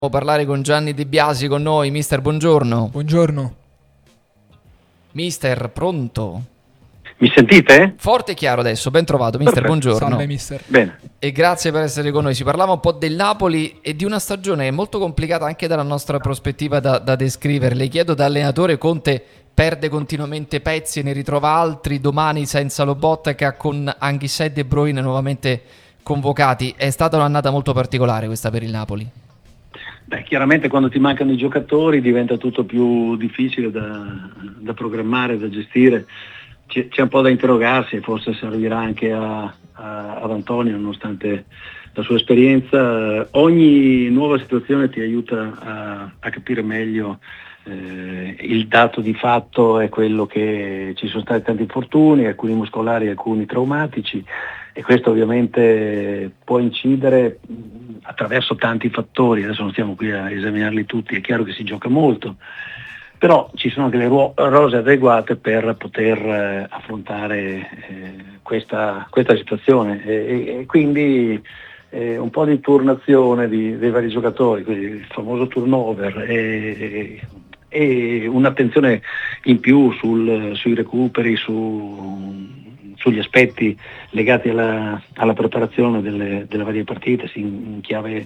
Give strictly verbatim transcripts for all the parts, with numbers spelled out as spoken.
Parlare con Gianni De Biasi con noi. Mister, buongiorno. Buongiorno. Mister, pronto? Mi sentite? Forte e chiaro adesso, ben trovato. Mister, Perfetto. buongiorno. Salve mister. Bene. E grazie per essere con noi. Si parlava un po' del Napoli e di una stagione molto complicata anche dalla nostra prospettiva da, da descrivere. Le chiedo, da allenatore, Conte perde continuamente pezzi e ne ritrova altri. Domani senza Lobotka, con Anguissa e De Bruyne nuovamente convocati. È stata un'annata molto particolare questa per il Napoli. Beh, chiaramente quando ti mancano i giocatori diventa tutto più difficile da, da programmare, da gestire. C'è, c'è un po' da interrogarsi e forse servirà anche a, a, ad Antonio, nonostante la sua esperienza. Ogni nuova situazione ti aiuta a, a capire meglio. Eh, il dato di fatto è quello che ci sono stati tanti infortuni, alcuni muscolari, alcuni traumatici, e questo ovviamente può incidere attraverso tanti fattori. Adesso non stiamo qui a esaminarli tutti, è chiaro che si gioca molto, però ci sono anche le ruo- rose adeguate per poter eh, affrontare eh, questa, questa situazione e, e quindi eh, un po' di turnazione di, dei vari giocatori, quindi il famoso turnover e, e un'attenzione in più sul, sui recuperi, su, sugli aspetti legati alla, alla preparazione delle, delle varie partite, sia in, in chiave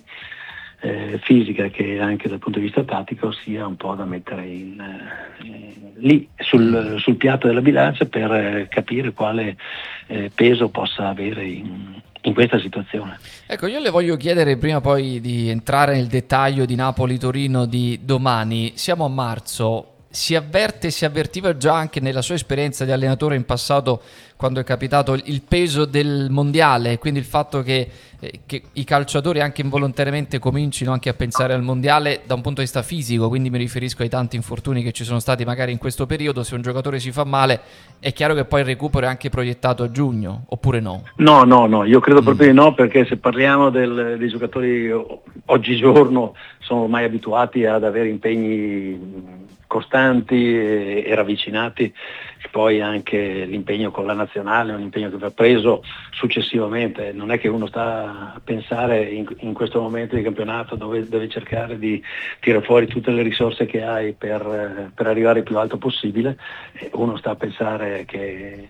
eh, fisica che anche dal punto di vista tattico, sia un po' da mettere in, eh, lì sul, sul piatto della bilancia per eh, capire quale eh, peso possa avere in, in questa situazione. Ecco, io le voglio chiedere, prima poi di entrare nel dettaglio di Napoli-Torino di domani, siamo a marzo. Si avverte, si avvertiva già anche nella sua esperienza di allenatore in passato, quando è capitato, il peso del mondiale, quindi il fatto che, eh, che i calciatori anche involontariamente comincino anche a pensare al mondiale da un punto di vista fisico, quindi mi riferisco ai tanti infortuni che ci sono stati magari in questo periodo. Se un giocatore si fa male è chiaro che poi il recupero è anche proiettato a giugno, oppure no? No, no, no, io credo proprio di no, perché se parliamo del, dei giocatori oggigiorno sono ormai abituati ad avere impegni costanti e, e ravvicinati, e poi anche l'impegno con la nazionale è un impegno che va preso successivamente. Non è che uno sta a pensare in, in questo momento di campionato dove deve cercare di tirare fuori tutte le risorse che hai per, per arrivare il più alto possibile, uno sta a pensare che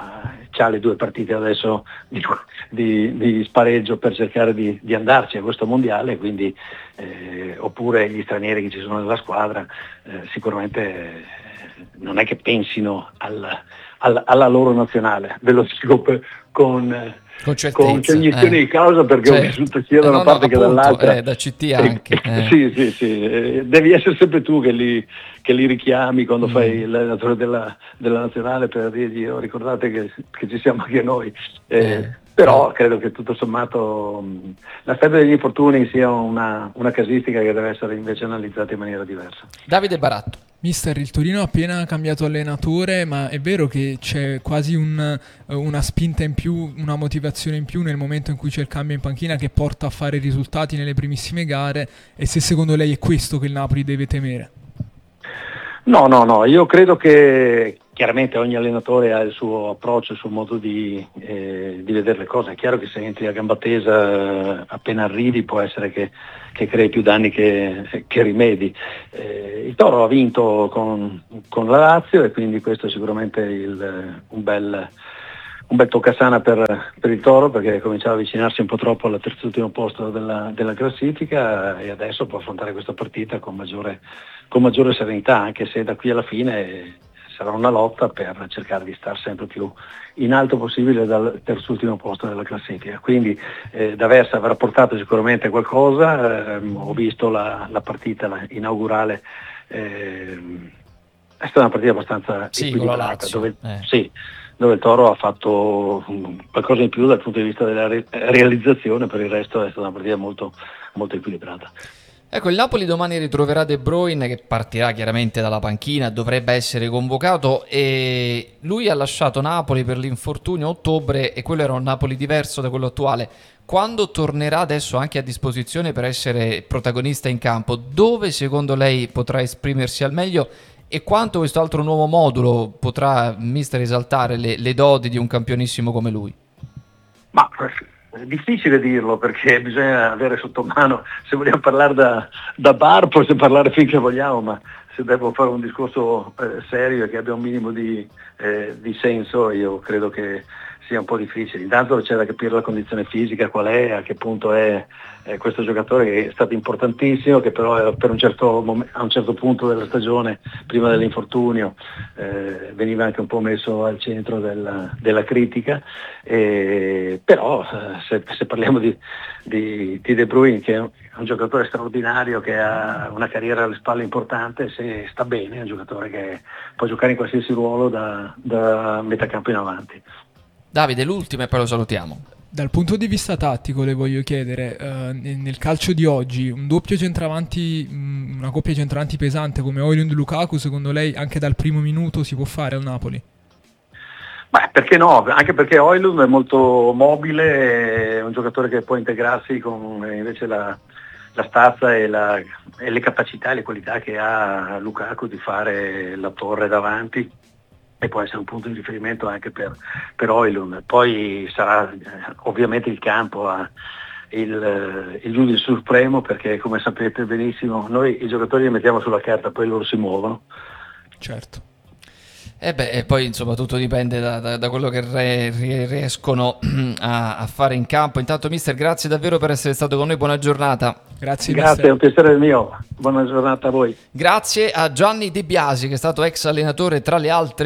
ha le due partite adesso di, di, di spareggio per cercare di, di andarci a questo mondiale, quindi eh, oppure gli stranieri che ci sono nella squadra eh, sicuramente eh, non è che pensino al, al, alla loro nazionale, ve lo dico per, con Con certezza, con cognizione eh. di causa, perché certo. ho vissuto sia da eh, una no, parte no, che appunto, dall'altra. Eh, da C T anche. Eh. sì, sì, sì. Eh, devi essere sempre tu che li, che li richiami quando mm. fai l'allenatore della, della nazionale, per dirgli oh, ricordate che, che ci siamo anche noi. Eh, eh. Però credo che tutto sommato mh, l'aspetto degli infortuni sia una, una casistica che deve essere invece analizzata in maniera diversa. Davide Baratto. Mister, il Torino ha appena cambiato allenatore, ma è vero che c'è quasi un, una spinta in più, una motivazione in più nel momento in cui c'è il cambio in panchina che porta a fare risultati nelle primissime gare, e se secondo lei è questo che il Napoli deve temere? No, no, no, io credo che chiaramente ogni allenatore ha il suo approccio, il suo modo di, eh, di vedere le cose. È chiaro che se entri a gamba tesa appena arrivi può essere che, che crei più danni che, che rimedi. Eh, il Toro ha vinto con, con la Lazio e quindi questo è sicuramente il, un bel... un bel toccasana per, per il Toro, perché cominciava a avvicinarsi un po' troppo al terzultimo posto della, della classifica, e adesso può affrontare questa partita con maggiore, con maggiore serenità, anche se da qui alla fine sarà una lotta per cercare di stare sempre più in alto possibile dal terzultimo posto della classifica. Quindi eh, D'Aversa avrà portato sicuramente qualcosa. Eh, ho visto la, la partita la inaugurale, eh, è stata una partita abbastanza sì, equilibrata, dove, eh. sì, dove il Toro ha fatto qualcosa in più dal punto di vista della re- realizzazione, per il resto è stata una partita molto, molto equilibrata. Ecco, il Napoli domani ritroverà De Bruyne, che partirà chiaramente dalla panchina, dovrebbe essere convocato, e lui ha lasciato Napoli per l'infortunio a ottobre e quello era un Napoli diverso da quello attuale. Quando tornerà adesso anche a disposizione per essere protagonista in campo, dove secondo lei potrà esprimersi al meglio e quanto questo altro nuovo modulo potrà, mister, esaltare le, le doti di un campionissimo come lui? Ma È difficile dirlo perché bisogna avere sotto mano, se vogliamo parlare da, da bar possiamo parlare finché vogliamo, ma se devo fare un discorso eh, serio e che abbia un minimo di, eh, di senso, io credo che sia un po' difficile. Intanto c'è da capire la condizione fisica, qual è, a che punto è eh, questo giocatore che è stato importantissimo, che però per un certo mom- a un certo punto della stagione, prima dell'infortunio, eh, veniva anche un po' messo al centro della, della critica, eh, però eh, se, se parliamo di, di, di De Bruyne, che è un, un giocatore straordinario, che ha una carriera alle spalle importante, se sta bene, è un giocatore che può giocare in qualsiasi ruolo da, da metà campo in avanti. Davide, l'ultimo e poi lo salutiamo. Dal punto di vista tattico le voglio chiedere, eh, nel calcio di oggi un doppio centravanti, mh, una coppia centravanti pesante come Højlund e Lukaku, secondo lei anche dal primo minuto si può fare al Napoli? Beh, perché no? Anche perché Højlund è molto mobile, è un giocatore che può integrarsi con invece la, la stazza e, la, e le capacità e le qualità che ha Lukaku di fare la torre davanti, e può essere un punto di riferimento anche per, per Højlund. Poi sarà eh, ovviamente il campo a il, il giudice supremo, perché come sapete benissimo noi i giocatori li mettiamo sulla carta, poi loro si muovono. Certo. E beh, e poi insomma tutto dipende da, da, da quello che re, re, riescono a, a fare in campo. Intanto mister, grazie davvero per essere stato con noi, buona giornata. Grazie, grazie, mister. è un piacere mio, buona giornata a voi. Grazie a Gianni De Biasi, che è stato ex allenatore tra le altre